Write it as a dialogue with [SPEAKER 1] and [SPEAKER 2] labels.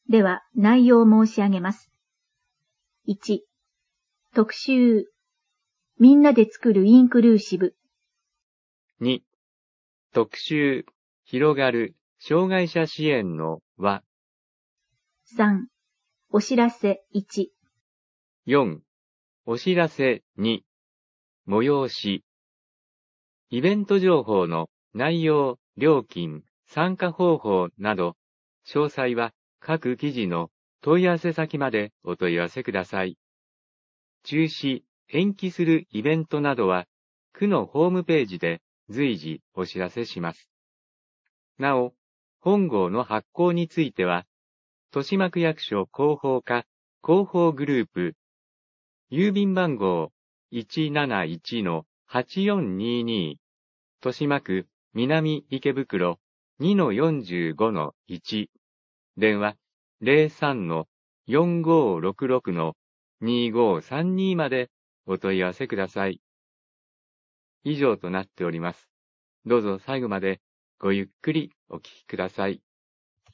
[SPEAKER 1] では、内容を申し上げます。1、特集。みんなで作るインクルーシブ。
[SPEAKER 2] 2、特集、広がる、障害者支援の輪。
[SPEAKER 1] 3、お知らせ1。
[SPEAKER 2] 4、お知らせ2、催し。イベント情報の内容、料金、参加方法など、詳細は各記事の問い合わせ先までお問い合わせください。中止、延期するイベントなどは、区のホームページで随時お知らせします。なお、本号の発行については、豊島区役所広報課広報グループ、郵便番号 171-8422、豊島区南池袋 2-45-1、電話 03-4566-2532 までお問い合わせください。以上となっております。どうぞ最後までごゆっくりお聞きください。